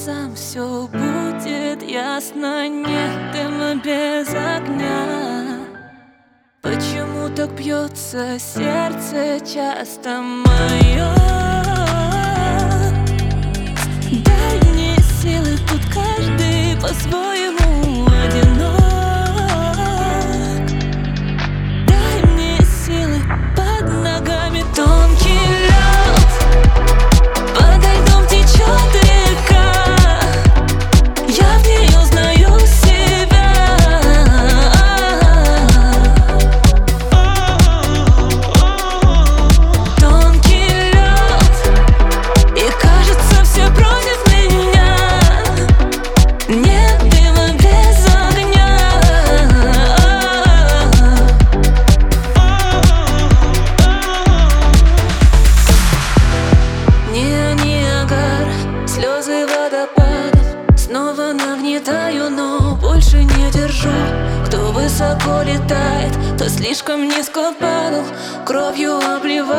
глазам все будет ясно. Нет дыма без огня. Почему так бьется сердце часто мое? Дай мне силы, тут каждый по-своему одинок. Дай мне силы, под ногами тонкий лед, подо льдом течет река, я в ней узнаю себя. Тонкий лед, и кажется все против меня. Нет дыма без огня. Не Ниагара, слезы водопадом снова нагнетаю, но больше не держу. Кто высоко летает, то слишком низко падал, кровью обливает.